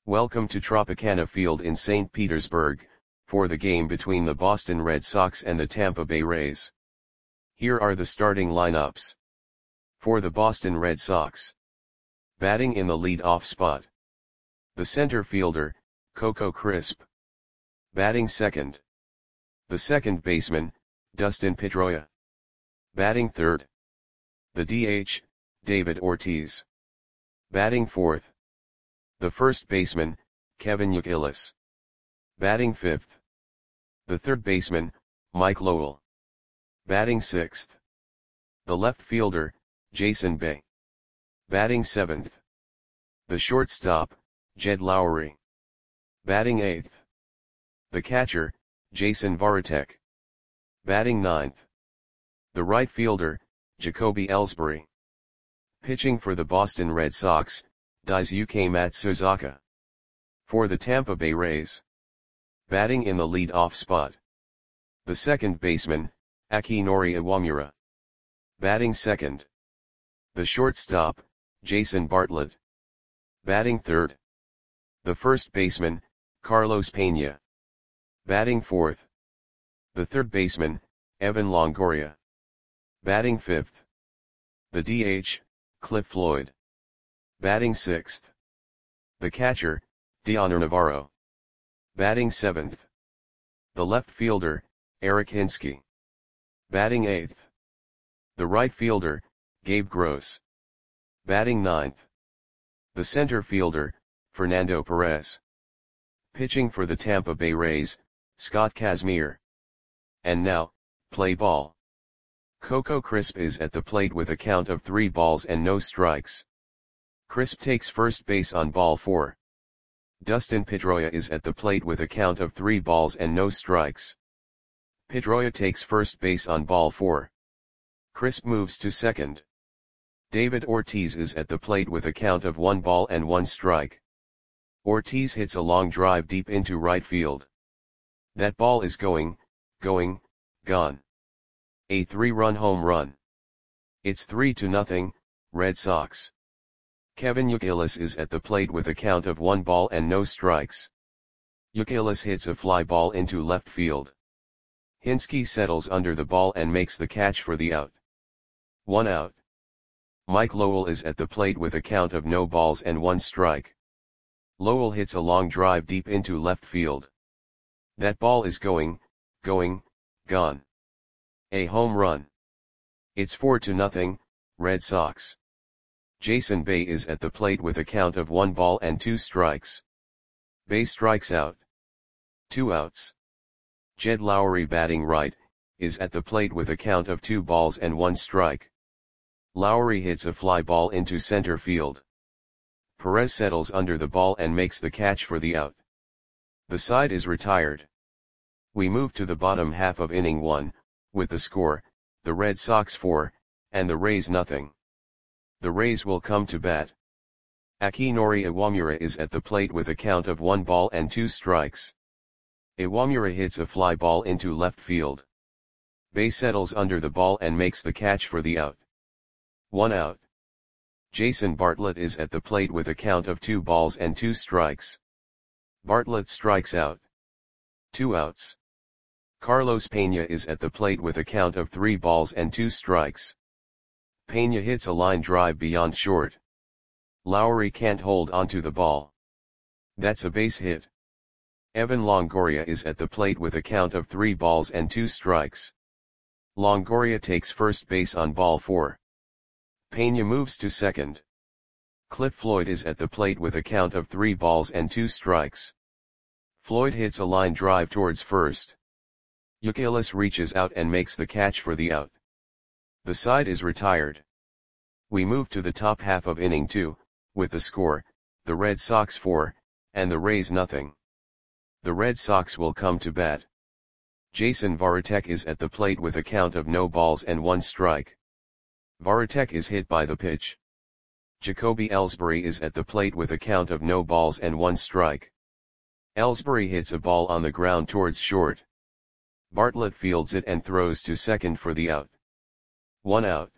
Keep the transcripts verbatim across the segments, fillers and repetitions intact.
Welcome to Tropicana Field in Saint Petersburg, for the game between the Boston Red Sox and the Tampa Bay Rays. Here are the starting lineups. For the Boston Red Sox. Batting in the lead-off spot. The center fielder, Coco Crisp. Batting second. The second baseman, Dustin Pedroia. Batting third. The D H, David Ortiz. Batting fourth. The first baseman, Kevin Youkilis. Batting fifth. The third baseman, Mike Lowell. Batting sixth. The left fielder, Jason Bay. Batting seventh. The shortstop, Jed Lowrie. Batting eighth. The catcher, Jason Varitek. Batting ninth. The right fielder, Jacoby Ellsbury. Pitching for the Boston Red Sox, Daisuke Matsuzaka. For the Tampa Bay Rays. Batting in the lead-off spot. The second baseman, Akinori Iwamura. Batting second. The shortstop, Jason Bartlett. Batting third. The first baseman, Carlos Pena. Batting fourth. The third baseman, Evan Longoria. Batting fifth. The D H, Cliff Floyd. Batting sixth. The catcher, Dioner Navarro. Batting seventh. The left fielder, Eric Hinske. Batting eighth. The right fielder, Gabe Gross. Batting ninth. The center fielder, Fernando Perez. Pitching for the Tampa Bay Rays, Scott Kazmir. And now, play ball. Coco Crisp is at the plate with a count of three balls and no strikes. Crisp takes first base on ball four. Dustin Pedroia is at the plate with a count of three balls and no strikes. Pedroia takes first base on ball four. Crisp moves to second. David Ortiz is at the plate with a count of one ball and one strike. Ortiz hits a long drive deep into right field. That ball is going, going, gone. A three-run home run. It's three to nothing, Red Sox. Kevin Youkilis is at the plate with a count of one ball and no strikes. Youkilis hits a fly ball into left field. Hinske settles under the ball and makes the catch for the out. One out. Mike Lowell is at the plate with a count of no balls and one strike. Lowell hits a long drive deep into left field. That ball is going, going, gone. A home run. It's four to nothing, Red Sox. Jason Bay is at the plate with a count of one ball and two strikes. Bay strikes out. Two outs. Jed Lowrie, batting right, is at the plate with a count of two balls and one strike. Lowrie hits a fly ball into center field. Perez settles under the ball and makes the catch for the out. The side is retired. We move to the bottom half of inning one, with the score, the Red Sox four, and the Rays nothing. The Rays will come to bat. Akinori Iwamura is at the plate with a count of one ball and two strikes. Iwamura hits a fly ball into left field. Bay settles under the ball and makes the catch for the out. One out. Jason Bartlett is at the plate with a count of two balls and two strikes. Bartlett strikes out. Two outs. Carlos Pena is at the plate with a count of three balls and two strikes. Pena hits a line drive beyond short. Lowrie can't hold onto the ball. That's a base hit. Evan Longoria is at the plate with a count of three balls and two strikes. Longoria takes first base on ball four. Pena moves to second. Cliff Floyd is at the plate with a count of three balls and two strikes. Floyd hits a line drive towards first. Youkilis reaches out and makes the catch for the out. The side is retired. We move to the top half of inning two, with the score, the Red Sox four, and the Rays nothing. The Red Sox will come to bat. Jason Varitek is at the plate with a count of no balls and one strike. Varitek is hit by the pitch. Jacoby Ellsbury is at the plate with a count of no balls and one strike. Ellsbury hits a ball on the ground towards short. Bartlett fields it and throws to second for the out. One out.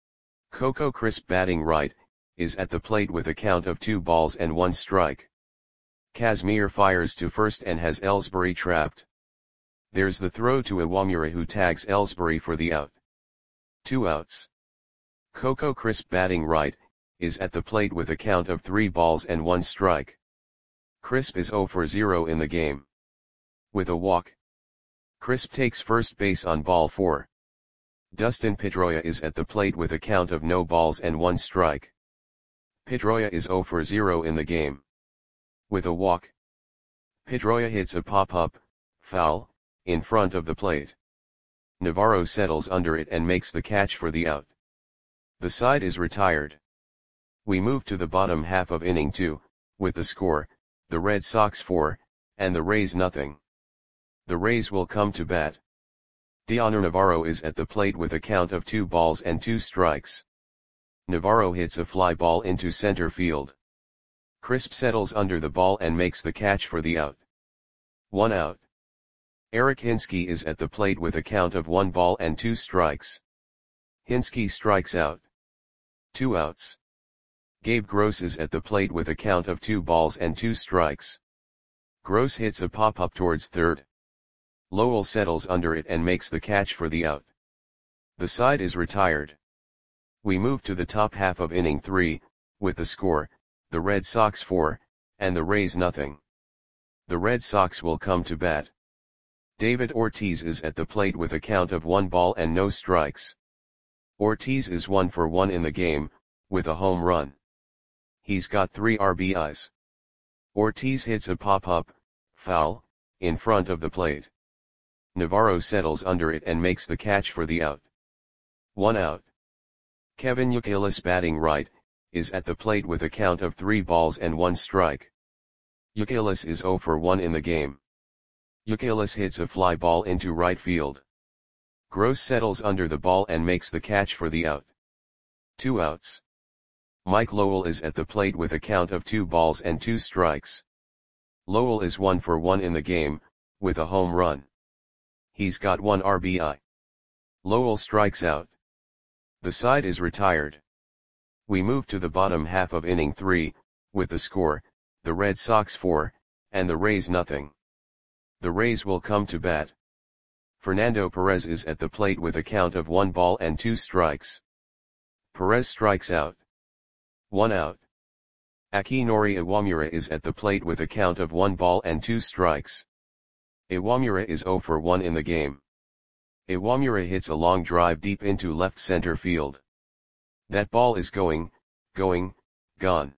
Coco Crisp, batting right, is at the plate with a count of two balls and one strike. Kazmir fires to first and has Ellsbury trapped. There's the throw to Iwamura, who tags Ellsbury for the out. Two outs. Coco Crisp, batting right, is at the plate with a count of three balls and one strike. Crisp is zero for zero in the game. With a walk, Crisp takes first base on ball four. Dustin Pedroia is at the plate with a count of no balls and one strike. Pedroia is zero for zero in the game. With a walk, Pedroia hits a pop-up, foul, in front of the plate. Navarro settles under it and makes the catch for the out. The side is retired. We move to the bottom half of inning two, with the score, the Red Sox four, and the Rays nothing. The Rays will come to bat. Dioner Navarro is at the plate with a count of two balls and two strikes. Navarro hits a fly ball into center field. Crisp settles under the ball and makes the catch for the out. One out. Eric Hinske is at the plate with a count of one ball and two strikes. Hinske strikes out. Two outs. Gabe Gross is at the plate with a count of two balls and two strikes. Gross hits a pop-up towards third. Lowell settles under it and makes the catch for the out. The side is retired. We move to the top half of inning three, with the score, the Red Sox four, and the Rays nothing. The Red Sox will come to bat. David Ortiz is at the plate with a count of one ball and no strikes. Ortiz is one for one in the game, with a home run. He's got three R B Is. Ortiz hits a pop-up, foul, in front of the plate. Navarro settles under it and makes the catch for the out. One out. Kevin Youkilis, batting right, is at the plate with a count of three balls and one strike. Youkilis is zero for one in the game. Youkilis hits a fly ball into right field. Gross settles under the ball and makes the catch for the out. Two outs. Mike Lowell is at the plate with a count of two balls and two strikes. Lowell is one for one in the game, with a home run. He's got one R B I. Lowell strikes out. The side is retired. We move to the bottom half of inning three, with the score, the Red Sox four, and the Rays nothing. The Rays will come to bat. Fernando Perez is at the plate with a count of one ball and two strikes. Perez strikes out. One out. Akinori Iwamura is at the plate with a count of one ball and two strikes. Iwamura is zero for one in the game. Iwamura hits a long drive deep into left center field. That ball is going, going, gone.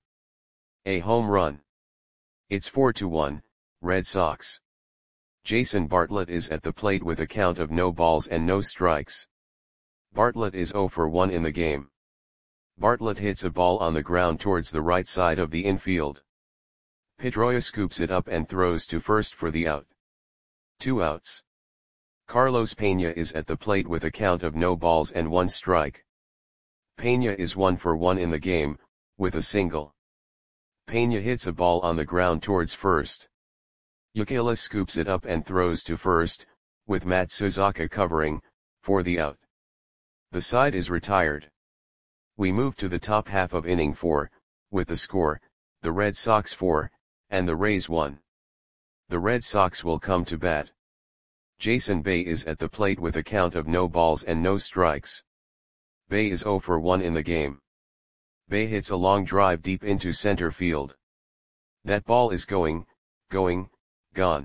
A home run. It's four to one, Red Sox. Jason Bartlett is at the plate with a count of no balls and no strikes. Bartlett is zero for one in the game. Bartlett hits a ball on the ground towards the right side of the infield. Pedroia scoops it up and throws to first for the out. Two outs. Carlos Pena is at the plate with a count of no balls and one strike. Pena is one for one in the game, with a single. Pena hits a ball on the ground towards first. Youkilis scoops it up and throws to first, with Matsuzaka covering, for the out. The side is retired. We move to the top half of inning four, with the score, the Red Sox four, and the Rays one. The Red Sox will come to bat. Jason Bay is at the plate with a count of no balls and no strikes. Bay is zero for one in the game. Bay hits a long drive deep into center field. That ball is going, going, gone.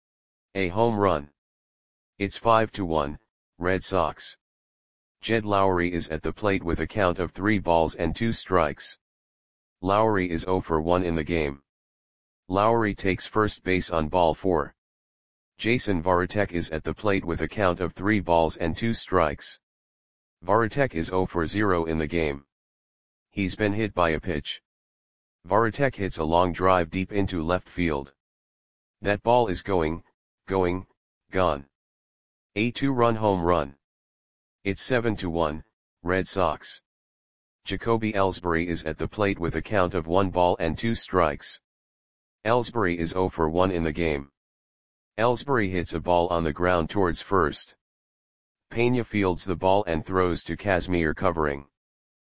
A home run. It's five to one, Red Sox. Jed Lowry is at the plate with a count of three balls and two strikes. Lowry is zero for one in the game. Lowry takes first base on ball four. Jason Varitek is at the plate with a count of three balls and two strikes. Varitek is zero for zero in the game. He's been hit by a pitch. Varitek hits a long drive deep into left field. That ball is going, going, gone. A two-run home run. It's seven to one, Red Sox. Jacoby Ellsbury is at the plate with a count of one ball and two strikes. Ellsbury is zero for one in the game. Ellsbury hits a ball on the ground towards first. Pena fields the ball and throws to Kazmir covering.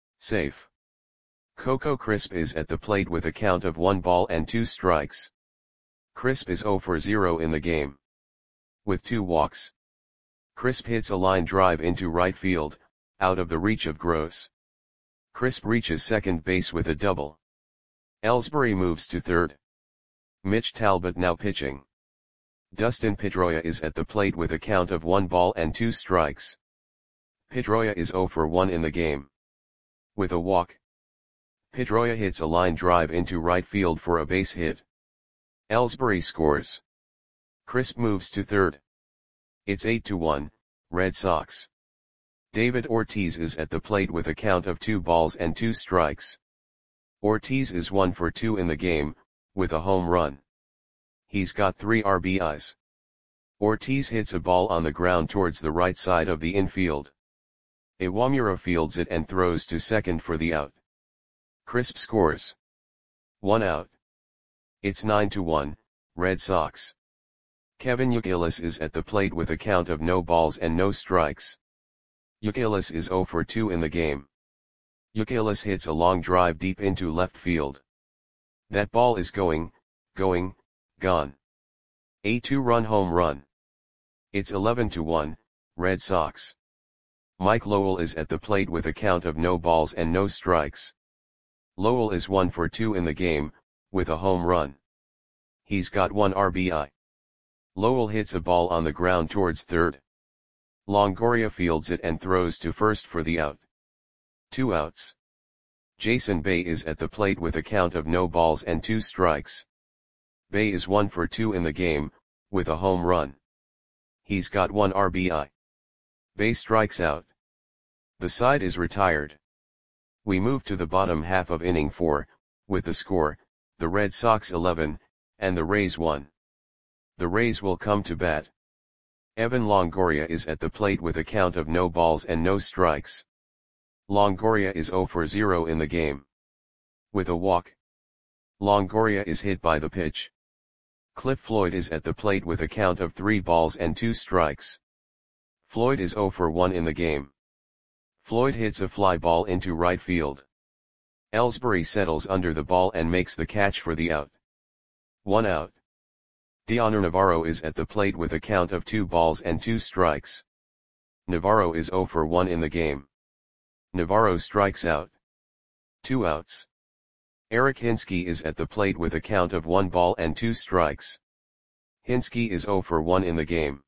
Safe. Coco Crisp is at the plate with a count of one ball and two strikes. Crisp is zero for zero in the game. With two walks. Crisp hits a line drive into right field, out of the reach of Gross. Crisp reaches second base with a double. Ellsbury moves to third. Mitch Talbot now pitching. Dustin Pedroia is at the plate with a count of one ball and two strikes. Pedroia is zero for one in the game. With a walk. Pedroia hits a line drive into right field for a base hit. Ellsbury scores. Crisp moves to third. It's eight to one, Red Sox. David Ortiz is at the plate with a count of two balls and two strikes. Ortiz is one for two in the game, with a home run. He's got three R B Is. Ortiz hits a ball on the ground towards the right side of the infield. Iwamura fields it and throws to second for the out. Crisp scores. One out. It's nine to one, Red Sox. Kevin Youkilis is at the plate with a count of no balls and no strikes. Youkilis is zero for two in the game. Youkilis hits a long drive deep into left field. That ball is going, going, gone. A two-run home run. It's eleven to one, Red Sox. Mike Lowell is at the plate with a count of no balls and no strikes. Lowell is one for two in the game, with a home run. He's got one R B I. Lowell hits a ball on the ground towards third. Longoria fields it and throws to first for the out. Two outs. Jason Bay is at the plate with a count of no balls and two strikes. Bay is one for two in the game, with a home run. He's got one R B I. Bay strikes out. The side is retired. We move to the bottom half of inning four, with the score, the Red Sox eleven, and the Rays one. The Rays will come to bat. Evan Longoria is at the plate with a count of no balls and no strikes. Longoria is zero for zero in the game. With a walk. Longoria is hit by the pitch. Cliff Floyd is at the plate with a count of three balls and two strikes. Floyd is zero for one in the game. Floyd hits a fly ball into right field. Ellsbury settles under the ball and makes the catch for the out. One out. Dioner Navarro is at the plate with a count of two balls and two strikes. Navarro is zero for one in the game. Navarro strikes out. Two outs. Eric Hinske is at the plate with a count of one ball and two strikes. Hinske is zero for one in the game.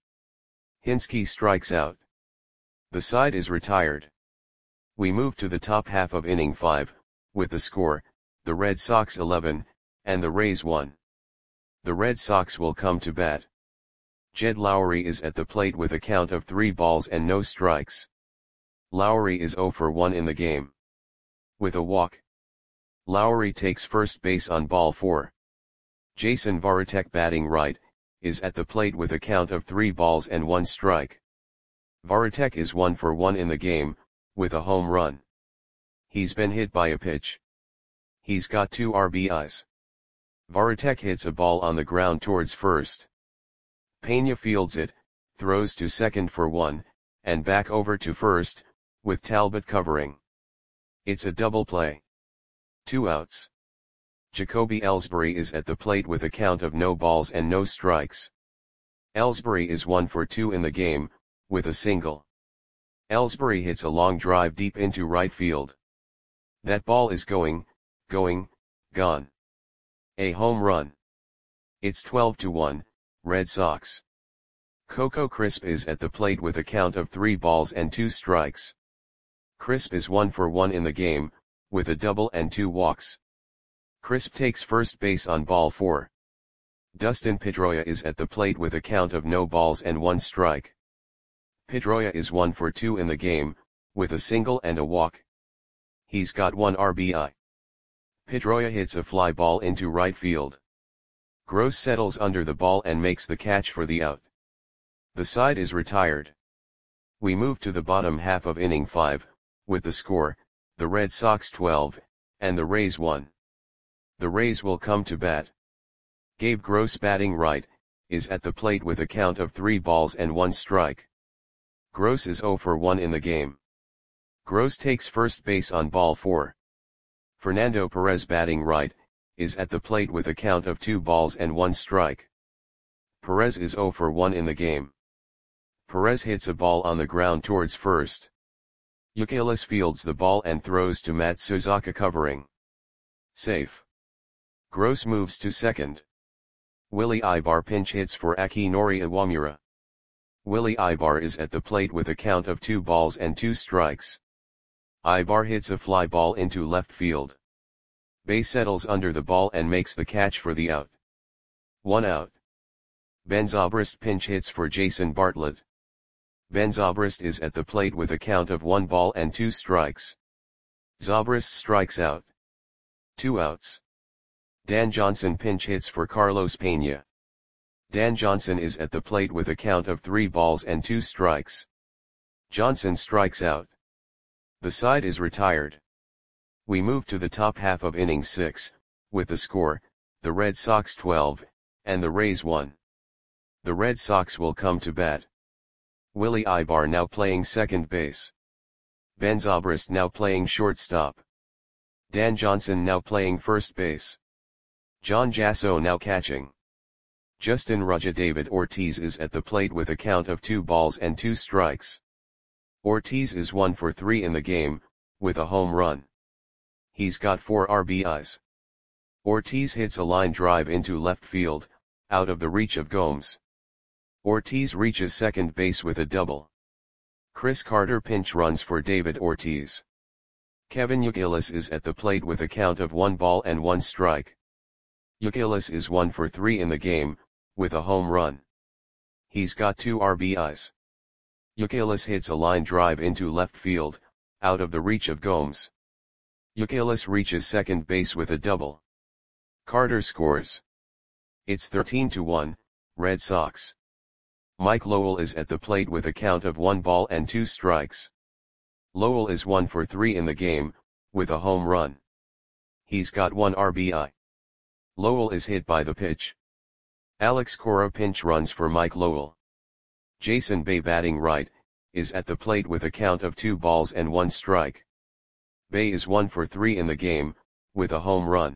Hinske strikes out. The side is retired. We move to the top half of inning five, with the score, the Red Sox eleven, and the Rays one. The Red Sox will come to bat. Jed Lowry is at the plate with a count of three balls and no strikes. Lowry is zero for one in the game. With a walk. Lowry takes first base on ball four. Jason Varitek, batting right, is at the plate with a count of three balls and one strike. Varitek is one for one in the game, with a home run. He's been hit by a pitch. He's got two R B Is. Varitek hits a ball on the ground towards first. Pena fields it, throws to second for one, and back over to first, with Talbot covering. It's a double play. Two outs. Jacoby Ellsbury is at the plate with a count of no balls and no strikes. Ellsbury is one for two in the game, with a single. Ellsbury hits a long drive deep into right field. That ball is going, going, gone. A home run. It's twelve to one, Red Sox. Coco Crisp is at the plate with a count of three balls and two strikes. Crisp is one for one in the game, with a double and two walks. Crisp takes first base on ball four. Dustin Pedroia is at the plate with a count of no balls and one strike. Pedroia is one for two in the game, with a single and a walk. He's got one R B I. Pedroia hits a fly ball into right field. Gross settles under the ball and makes the catch for the out. The side is retired. We move to the bottom half of inning five, with the score, the Red Sox twelve, and the Rays one. The Rays will come to bat. Gabe Gross, batting right, is at the plate with a count of three balls and one strike. Gross is zero for one in the game. Gross takes first base on ball four. Fernando Perez, batting right, is at the plate with a count of two balls and one strike. Perez is zero for one in the game. Perez hits a ball on the ground towards first. Youkilis fields the ball and throws to Matsuzaka covering. Safe. Gross moves to second. Willie Ibar pinch hits for Akinori Iwamura. Willie Ibar is at the plate with a count of two balls and two strikes. Ibar hits a fly ball into left field. Bay settles under the ball and makes the catch for the out. One out. Ben Zobrist pinch hits for Jason Bartlett. Ben Zobrist is at the plate with a count of one ball and two strikes. Zobrist strikes out. Two outs. Dan Johnson pinch hits for Carlos Peña. Dan Johnson is at the plate with a count of three balls and two strikes. Johnson strikes out. The side is retired. We move to the top half of inning six, with the score, the Red Sox twelve, and the Rays one. The Red Sox will come to bat. Willie Ibar now playing second base. Ben Zobrist now playing shortstop. Dan Johnson now playing first base. John Jasso now catching. Justin Ruggia David Ortiz is at the plate with a count of two balls and two strikes. Ortiz is one for three in the game, with a home run. He's got four R B Is. Ortiz hits a line drive into left field, out of the reach of Gomes. Ortiz reaches second base with a double. Chris Carter pinch runs for David Ortiz. Kevin Youkilis is at the plate with a count of one ball and one strike. Youkilis is one for three in the game, with a home run. He's got two R B Is. Youkilis hits a line drive into left field, out of the reach of Gomes. Youkilis reaches second base with a double. Carter scores. It's thirteen to one, Red Sox. Mike Lowell is at the plate with a count of one ball and two strikes. Lowell is one for three in the game, with a home run. He's got one R B I. Lowell is hit by the pitch. Alex Cora pinch runs for Mike Lowell. Jason Bay batting right, is at the plate with a count of two balls and one strike. Bay is one for three in the game, with a home run.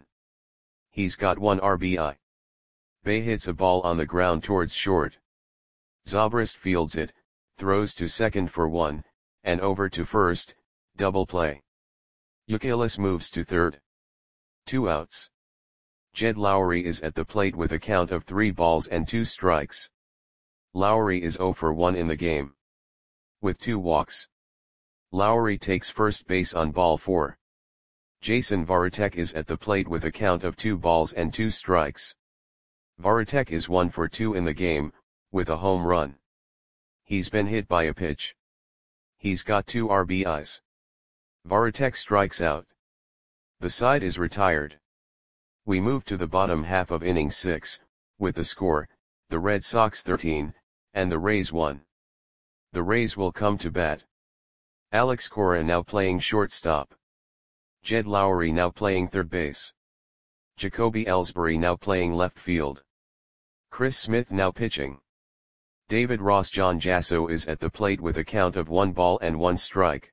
He's got one R B I. Bay hits a ball on the ground towards short. Zobrist fields it, throws to second for one, and over to first, double play. Youkilis moves to third. Two outs. Jed Lowry is at the plate with a count of three balls and two strikes. Lowry is zero for one in the game. With two walks. Lowry takes first base on ball four. Jason Varitek is at the plate with a count of two balls and two strikes. Varitek is one for two in the game, with a home run. He's been hit by a pitch. He's got two R B Is. Varitek strikes out. The side is retired. We move to the bottom half of inning six, with the score, the Red Sox thirteen, and the Rays one. The Rays will come to bat. Alex Cora now playing shortstop. Jed Lowry now playing third base. Jacoby Ellsbury now playing left field. Chris Smith now pitching. David Ross John Jasso is at the plate with a count of one ball and one strike.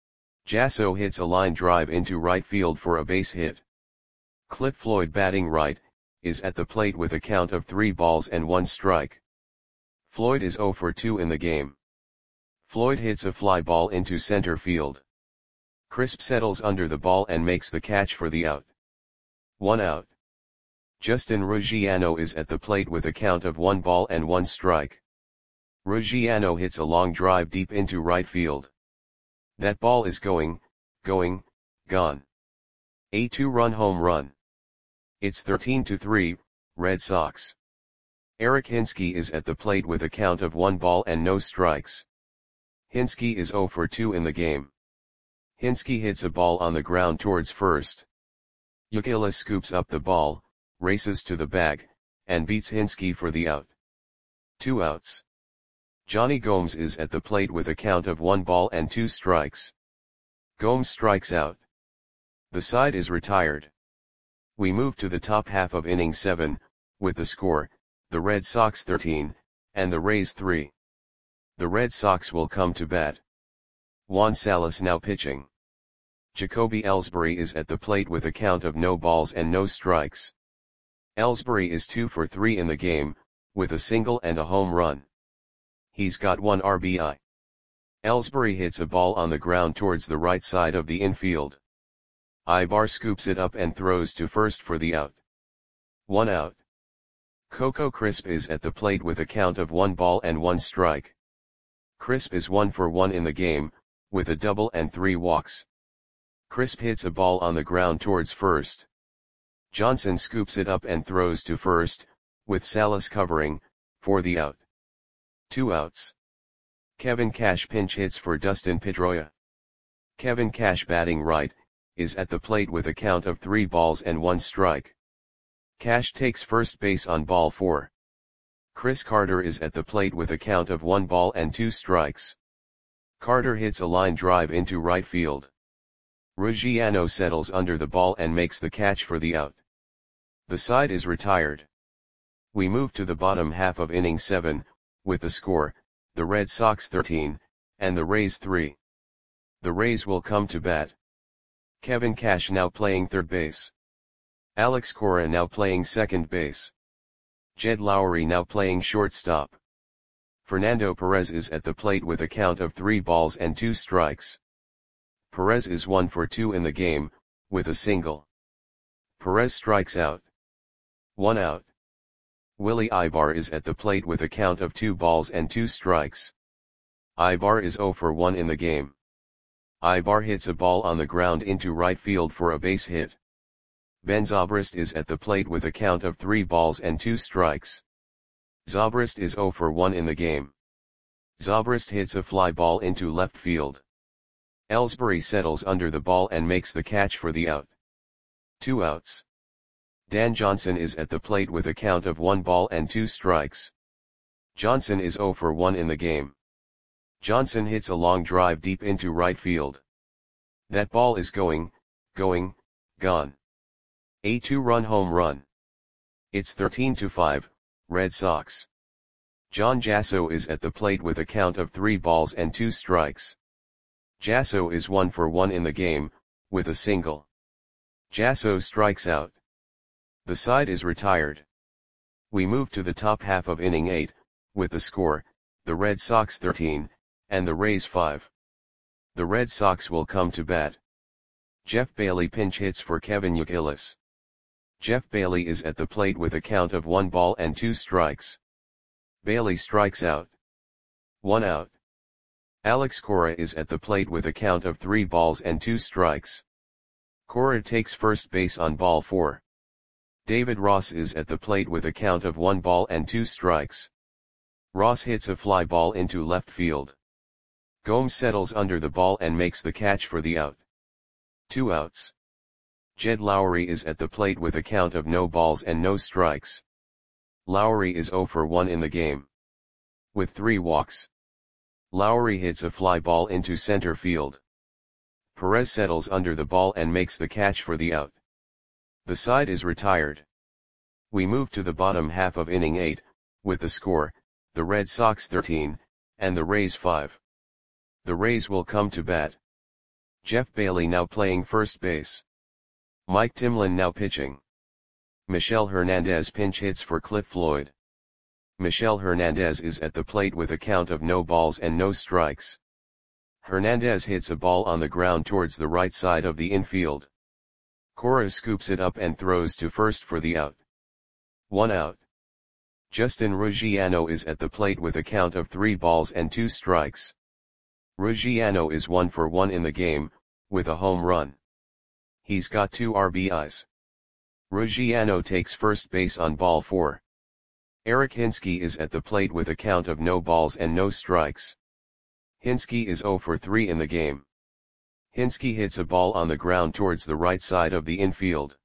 Jasso hits a line drive into right field for a base hit. Cliff Floyd batting right, is at the plate with a count of three balls and one strike. Floyd is zero for two in the game. Floyd hits a fly ball into center field. Crisp settles under the ball and makes the catch for the out. One out. Justin Ruggiano is at the plate with a count of one ball and one strike. Ruggiano hits a long drive deep into right field. That ball is going, going, gone. A two-run home run. It's thirteen to three, Red Sox. Eric Hinske is at the plate with a count of one ball and no strikes. Hinske is zero for two in the game. Hinske hits a ball on the ground towards first. Youkilis scoops up the ball, races to the bag, and beats Hinske for the out. Two outs. Johnny Gomes is at the plate with a count of one ball and two strikes. Gomes strikes out. The side is retired. We move to the top half of inning seven, with the score, the Red Sox thirteen, and the Rays three. The Red Sox will come to bat. Juan Salas now pitching. Jacoby Ellsbury is at the plate with a count of no balls and no strikes. Ellsbury is two for three in the game, with a single and a home run. He's got one R B I. Ellsbury hits a ball on the ground towards the right side of the infield. Ibar scoops it up and throws to first for the out. One out. Coco Crisp is at the plate with a count of one ball and one strike. Crisp is one for one in the game, with a double and three walks. Crisp hits a ball on the ground towards first. Johnson scoops it up and throws to first, with Salas covering, for the out. Two outs. Kevin Cash pinch hits for Dustin Pedroia. Kevin Cash, batting right, is at the plate with a count of three balls and one strike. Cash takes first base on ball four. Chris Carter is at the plate with a count of one ball and two strikes. Carter hits a line drive into right field. Ruggiano settles under the ball and makes the catch for the out. The side is retired. We move to the bottom half of inning seven, with the score, the Red Sox thirteen, and the Rays three. The Rays will come to bat. Kevin Cash now playing third base. Alex Cora now playing second base. Jed Lowry now playing shortstop. Fernando Perez is at the plate with a count of three balls and two strikes. Perez is one for two in the game, with a single. Perez strikes out. One out. Willie Ibar is at the plate with a count of two balls and two strikes. Ibar is zero for one in the game. Ibar hits a ball on the ground into right field for a base hit. Ben Zobrist is at the plate with a count of three balls and two strikes. Zobrist is zero for one in the game. Zobrist hits a fly ball into left field. Ellsbury settles under the ball and makes the catch for the out. Two outs. Dan Johnson is at the plate with a count of one ball and two strikes. Johnson is zero for one in the game. Johnson hits a long drive deep into right field. That ball is going, going, gone. A two-run home run. It's thirteen to five, Red Sox. John Jasso is at the plate with a count of three balls and two strikes. Jasso is one for one in the game, with a single. Jasso strikes out. The side is retired. We move to the top half of inning eight, with the score, the Red Sox thirteen, and the Rays five. The Red Sox will come to bat. Jeff Bailey pinch hits for Kevin Youkilis. Jeff Bailey is at the plate with a count of one ball and two strikes. Bailey strikes out. One out. Alex Cora is at the plate with a count of three balls and two strikes. Cora takes first base on ball four. David Ross is at the plate with a count of one ball and two strikes. Ross hits a fly ball into left field. Gomes settles under the ball and makes the catch for the out. Two outs. Jed Lowry is at the plate with a count of no balls and no strikes. Lowry is zero for one in the game. With three walks. Lowry hits a fly ball into center field. Perez settles under the ball and makes the catch for the out. The side is retired. We move to the bottom half of inning eight, with the score, the Red Sox thirteen, and the Rays five. The Rays will come to bat. Jeff Bailey now playing first base. Mike Timlin now pitching. Michel Hernandez pinch hits for Cliff Floyd. Michel Hernandez is at the plate with a count of no balls and no strikes. Hernandez hits a ball on the ground towards the right side of the infield. Cora scoops it up and throws to first for the out. One out. Justin Ruggiano is at the plate with a count of three balls and two strikes. Ruggiano is one for one in the game, with a home run. He's got two R B Is. Ruggiano takes first base on ball four. Eric Hinske is at the plate with a count of no balls and no strikes. Hinske is zero for three in the game. Hinske hits a ball on the ground towards the right side of the infield.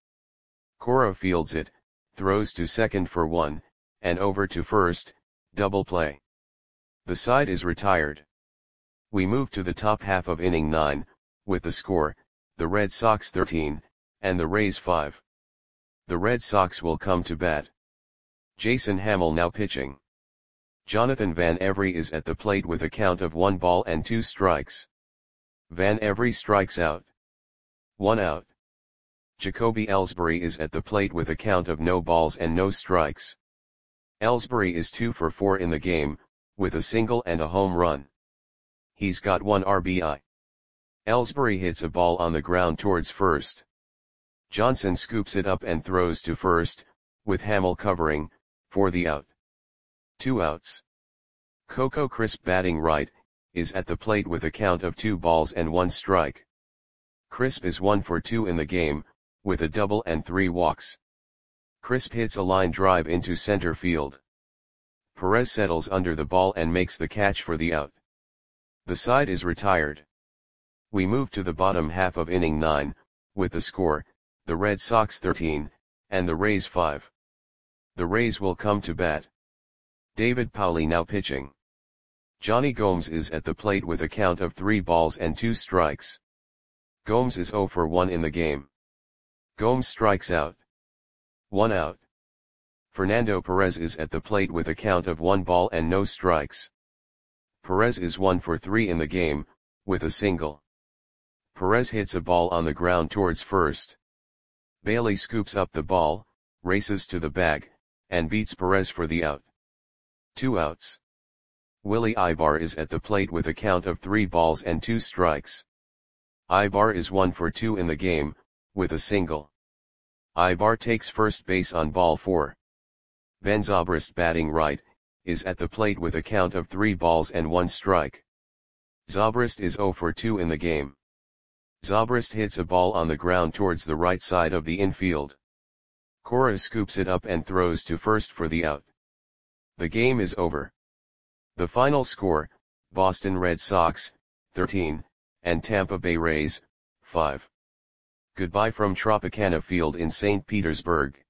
Cora fields it, throws to second for one, and over to first, double play. The side is retired. We move to the top half of inning nine, with the score, the Red Sox thirteen, and the Rays five. The Red Sox will come to bat. Jason Hammel now pitching. Jonathan Van Every is at the plate with a count of one ball and two strikes. Van Every strikes out. one out. Jacoby Ellsbury is at the plate with a count of no balls and no strikes. Ellsbury is two for four in the game, with a single and a home run. He's got one R B I. Ellsbury hits a ball on the ground towards first. Johnson scoops it up and throws to first, with Hamill covering, for the out. Two outs. Coco Crisp, batting right, is at the plate with a count of two balls and one strike. Crisp is one for two in the game, with a double and three walks. Crisp hits a line drive into center field. Perez settles under the ball and makes the catch for the out. The side is retired. We move to the bottom half of inning nine, with the score, the Red Sox thirteen, and the Rays five. The Rays will come to bat. David Pauley now pitching. Johnny Gomes is at the plate with a count of three balls and two strikes. Gomes is zero for one in the game. Gomes strikes out. One out. Fernando Perez is at the plate with a count of one ball and no strikes. Perez is one for three in the game, with a single. Perez hits a ball on the ground towards first. Bailey scoops up the ball, races to the bag, and beats Perez for the out. Two outs. Willie Ibar is at the plate with a count of three balls and two strikes. Ibar is one for two in the game, with a single. Ibar takes first base on ball four. Ben Zobrist, batting right, is at the plate with a count of three balls and one strike. Zobrist is zero for two in the game. Zobrist hits a ball on the ground towards the right side of the infield. Cora scoops it up and throws to first for the out. The game is over. The final score, Boston Red Sox, thirteen, and Tampa Bay Rays, five. Goodbye from Tropicana Field in Saint Petersburg.